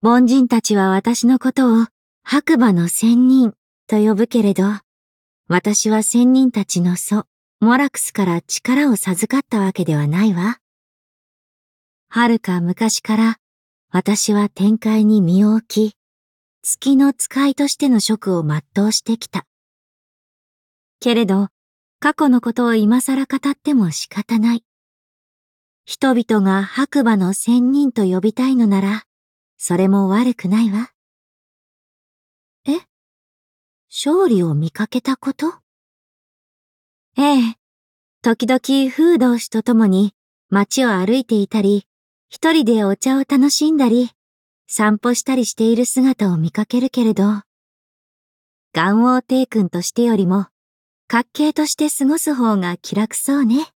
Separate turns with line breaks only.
凡人たちは私のことを白馬の仙人と呼ぶけれど、私は仙人たちの祖、モラクスから力を授かったわけではないわ。遥か昔から私は天界に身を置き、月の使いとしての職を全うしてきた。けれど、過去のことを今更語っても仕方ない。人々が白馬の仙人と呼びたいのなら、それも悪くないわ。え？勝利を見かけたこと？ええ。時々フード氏と共に街を歩いていたり、一人でお茶を楽しんだり、散歩したりしている姿を見かけるけれど、元王帝君としてよりも、滑稽として過ごす方が気楽そうね。